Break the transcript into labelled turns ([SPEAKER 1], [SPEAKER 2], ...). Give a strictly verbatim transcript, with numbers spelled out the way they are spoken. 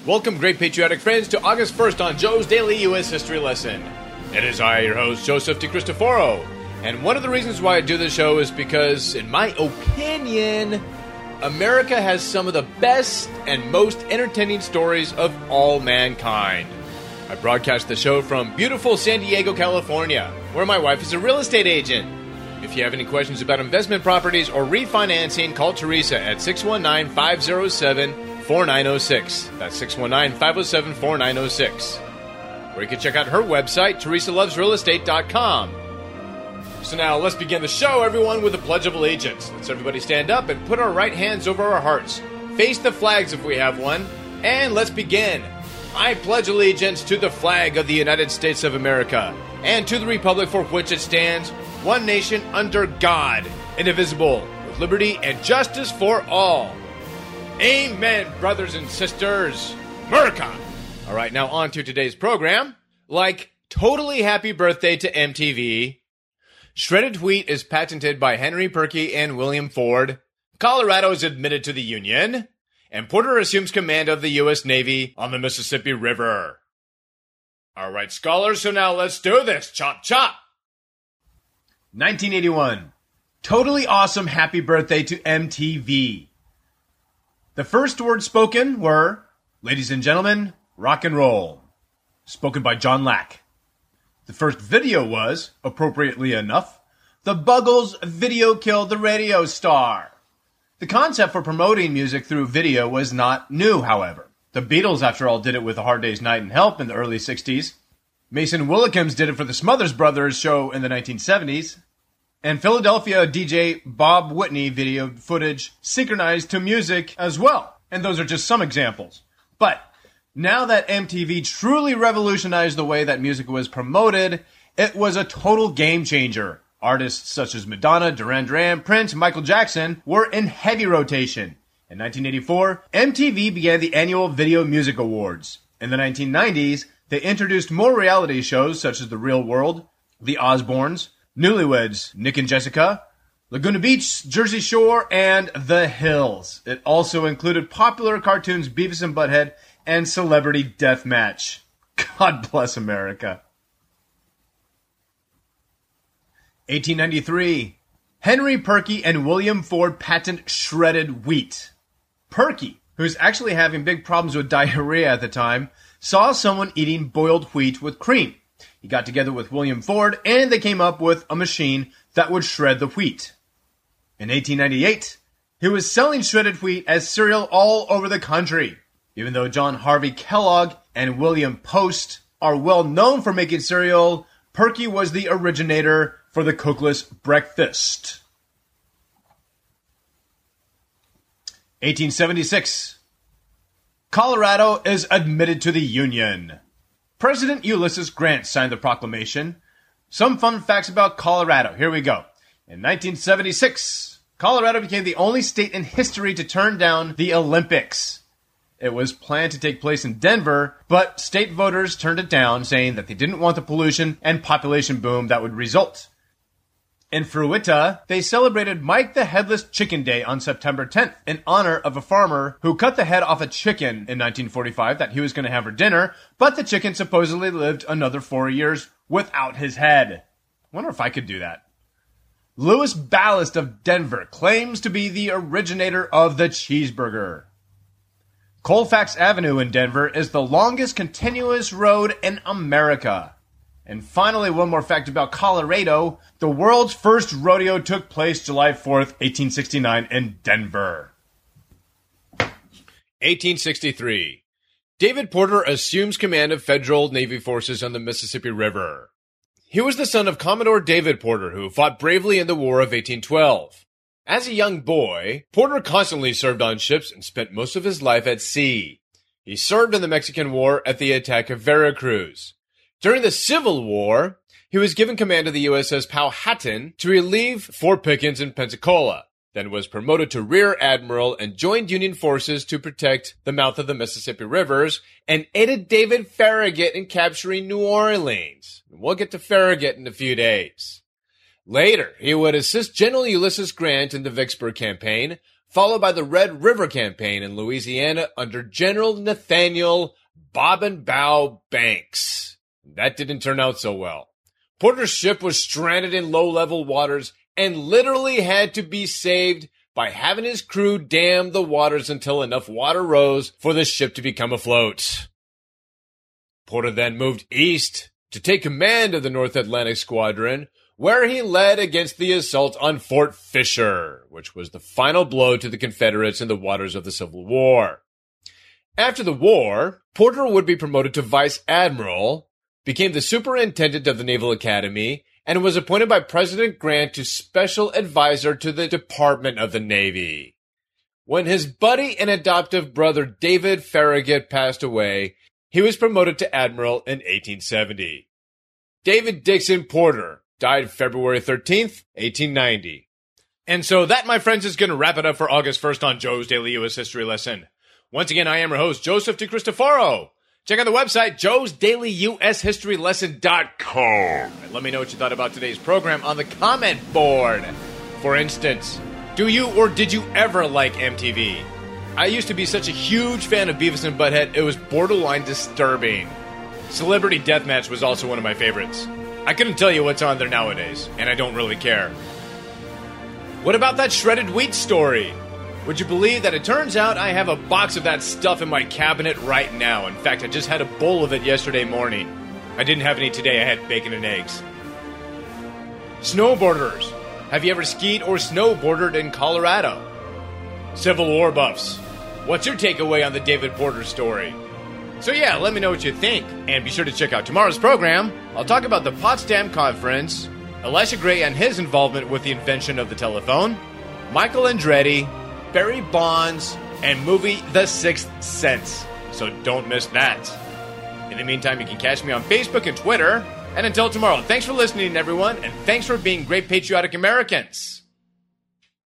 [SPEAKER 1] Welcome, great patriotic friends, to August first on Joe's Daily U S History Lesson. It is I, your host, Joseph DeCristoforo, and one of the reasons why I do this show is because, in my opinion, America has some of the best and most entertaining stories of all mankind. I broadcast the show from beautiful San Diego, California, where my wife is a real estate agent. If you have any questions about investment properties or refinancing, call Teresa at six one nine, five oh seven, four nine oh six. That's six one nine, five oh seven, four nine oh six. Or you can check out her website, teresa loves real estate dot com. So now let's begin the show, everyone, with the Pledge of Allegiance. Let's everybody stand up and put our right hands over our hearts. Face the flags if we have one. And let's begin. I pledge allegiance to the flag of the United States of America and to the republic for which it stands, one nation under God, indivisible, with liberty and justice for all. Amen, brothers and sisters. America! All right, now on to today's program. Like, totally happy birthday to M T V. Shredded wheat is patented by Henry Perky and William Ford. Colorado is admitted to the Union. And Porter assumes command of the U S Navy on the Mississippi River. All right, scholars, so now let's do this. Chop, chop. nineteen eighty-one. Totally awesome happy birthday to M T V. The first words spoken were, ladies and gentlemen, rock and roll. Spoken by John Lack. The first video was, appropriately enough, the Buggles' Video Killed the Radio Star. The concept for promoting music through video was not new, however. The Beatles, after all, did it with A Hard Day's Night in Help in the early sixties. Mason Willikins did it for the Smothers Brothers show in the nineteen seventies. And Philadelphia D J Bob Whitney video footage synchronized to music as well. And those are just some examples. But now that M T V truly revolutionized the way that music was promoted, it was a total game changer. Artists such as Madonna, Duran Duran, Prince, and Michael Jackson were in heavy rotation. In nineteen eighty-four, M T V began the annual Video Music Awards. In the nineteen nineties, they introduced more reality shows such as The Real World, The Osbournes, Newlyweds, Nick and Jessica, Laguna Beach, Jersey Shore, and The Hills. It also included popular cartoons Beavis and Butthead and Celebrity Deathmatch. God bless America. eighteen ninety-three. Henry Perky and William Ford patent shredded wheat. Perky, who's actually having big problems with diarrhea at the time, saw someone eating boiled wheat with cream. He got together with William Ford, and they came up with a machine that would shred the wheat. In eighteen ninety-eight, he was selling shredded wheat as cereal all over the country. Even though John Harvey Kellogg and William Post are well known for making cereal, Perky was the originator for the cookless breakfast. eighteen seventy-six. Colorado is admitted to the Union. President Ulysses Grant signed the proclamation. Some fun facts about Colorado. Here we go. In nineteen seventy-six, Colorado became the only state in history to turn down the Olympics. It was planned to take place in Denver, but state voters turned it down, saying that they didn't want the pollution and population boom that would result. In Fruita, they celebrated Mike the Headless Chicken Day on September tenth in honor of a farmer who cut the head off a chicken in nineteen forty-five that he was going to have for dinner, but the chicken supposedly lived another four years without his head. I wonder if I could do that. Louis Ballast of Denver claims to be the originator of the cheeseburger. Colfax Avenue in Denver is the longest continuous road in America. And finally, one more fact about Colorado. The world's first rodeo took place July fourth, eighteen sixty-nine in Denver. eighteen sixty-three. David Porter assumes command of federal Navy forces on the Mississippi River. He was the son of Commodore David Porter, who fought bravely in the War of eighteen twelve. As a young boy, Porter constantly served on ships and spent most of his life at sea. He served in the Mexican War at the attack of Veracruz. During the Civil War, he was given command of the U S S Powhatan to relieve Fort Pickens in Pensacola, then was promoted to Rear Admiral and joined Union forces to protect the mouth of the Mississippi rivers and aided David Farragut in capturing New Orleans. We'll get to Farragut in a few days. Later, he would assist General Ulysses Grant in the Vicksburg campaign, followed by the Red River Campaign in Louisiana under General Nathaniel Bob and Bow Banks. That didn't turn out so well. Porter's ship was stranded in low-level waters and literally had to be saved by having his crew dam the waters until enough water rose for the ship to become afloat. Porter then moved east to take command of the North Atlantic Squadron, where he led against the assault on Fort Fisher, which was the final blow to the Confederates in the waters of the Civil War. After the war, Porter would be promoted to Vice Admiral, became the Superintendent of the Naval Academy, and was appointed by President Grant to Special Advisor to the Department of the Navy. When his buddy and adoptive brother David Farragut passed away, he was promoted to Admiral in eighteen seventy. David Dixon Porter died February thirteenth, eighteen ninety. And so that, my friends, is going to wrap it up for August first on Joe's Daily U S History Lesson. Once again, I am your host, Joseph DeCristoforo. Check out the website, joes daily u s history lesson dot com. And let me know what you thought about today's program on the comment board. For instance, do you or did you ever like M T V? I used to be such a huge fan of Beavis and Butthead, it was borderline disturbing. Celebrity Deathmatch was also one of my favorites. I couldn't tell you what's on there nowadays, and I don't really care. What about that shredded wheat story? Would you believe that it turns out I have a box of that stuff in my cabinet right now? In fact, I just had a bowl of it yesterday morning. I didn't have any today, I had bacon and eggs. Snowboarders. Have you ever skied or snowboarded in Colorado? Civil War buffs. What's your takeaway on the David Porter story? So yeah, let me know what you think. And be sure to check out tomorrow's program. I'll talk about the Potsdam Conference, Elisha Gray and his involvement with the invention of the telephone, Michael Andretti, Barry Bonds, and movie The Sixth Sense. So don't miss that. In the meantime, you can catch me on Facebook and Twitter. And until tomorrow, thanks for listening, everyone, and thanks for being great patriotic Americans.